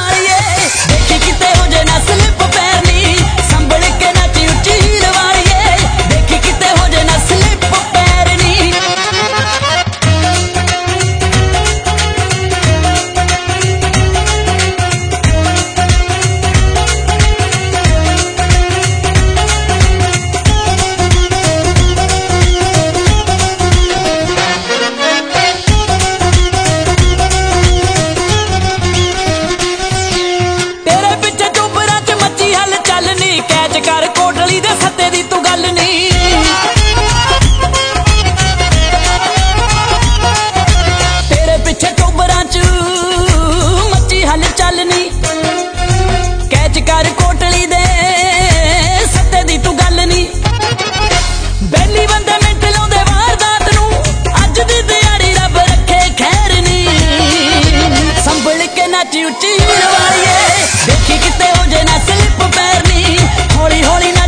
वालिए देखी किते हो जे ना स्लिप पैरनी संभल के नाच उच्ची हील वालिए देखी किते हो जे ना स्लिप पैरनी कैच कर कोटली दे सत्ते दी तू गल नी तेरे पिछे चोबरां च मची हल चलनी कैच कर कोटली दे सत्ते दी तू गल नी बेली बंदे मिंट लाउंदे वारदात नूं अज दी दिहाड़ी रब रखे खैर नी संभल के नाची उच्ची हील वालिए देखी किते हो जे ना स्लिप पैरनी हौली हौली